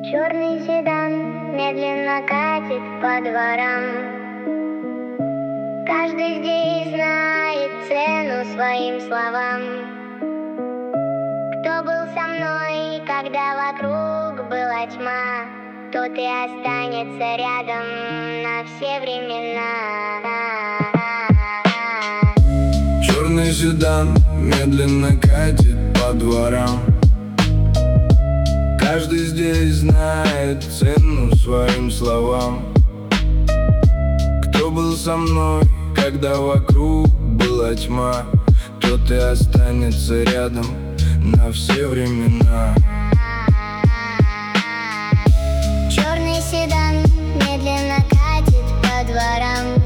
Черный седан медленно катит по дворам. Каждый здесь знает цену своим словам. Кто был со мной, когда вокруг была тьма, тот и останется рядом на все времена. Черный седан медленно катит по дворам. Каждый здесь знает цену своим словам. Кто был со мной, когда вокруг была тьма, тот и останется рядом на все времена. Черный седан медленно катит по дворам.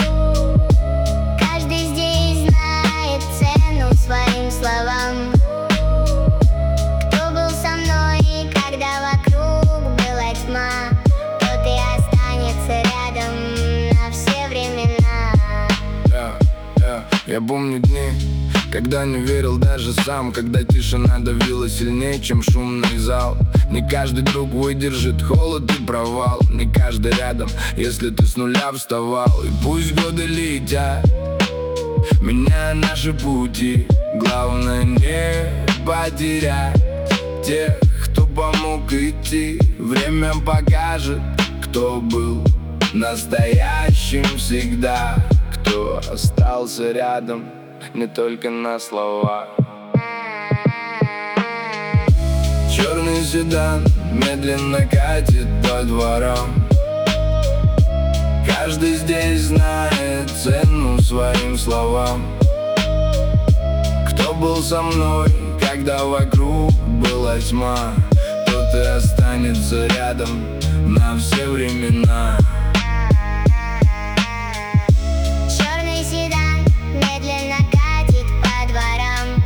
Каждый здесь знает цену своим словам. Кто был со мной, когда вокруг была тьма, тот и останется рядом на все времена. Я помню дни, когда не верил даже сам, когда тишина давила сильнее, чем шумный зал. Не каждый друг выдержит холод и провал, не каждый рядом, если ты с нуля вставал. И пусть годы летят, меняя наши пути, главное не потерять тех, кто помог идти. Время покажет, кто был настоящим всегда, кто остался рядом не только на словах. Черный седан медленно катит по дворам. Каждый здесь знает цену своим словам. Кто был со мной, когда вокруг была тьма, тот и останется рядом на все времена. Черный седан медленно катит по дворам.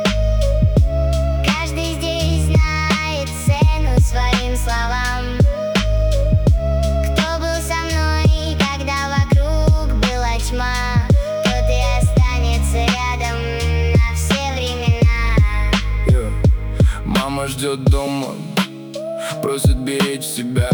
Каждый здесь знает цену своим словам. Кто был со мной, когда вокруг была тьма, тот и останется рядом на все времена. Мама ждет дома, просит беречь себя.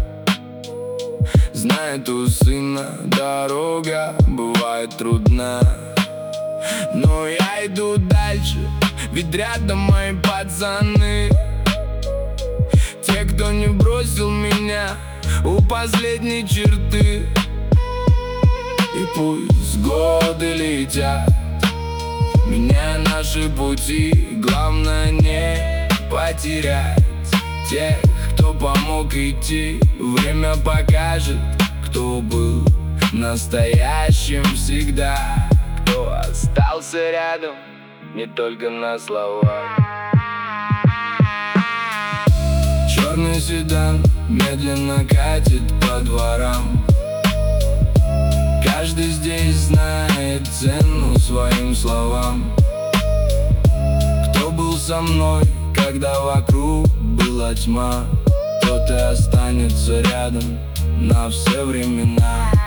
Знает, у сына дорога бывает трудна, но я иду дальше, ведь рядом мои пацаны. Те, кто не бросил меня у последней черты. И пусть годы летят, меняя наши пути, главное не потерять тех, кто помог идти. Время покажет, кто был настоящим всегда, кто остался рядом не только на словах. Черный седан медленно катит по дворам. Каждый здесь знает цену своим словам. Кто был со мной, когда вокруг была тьма, тот и останется рядом на все времена.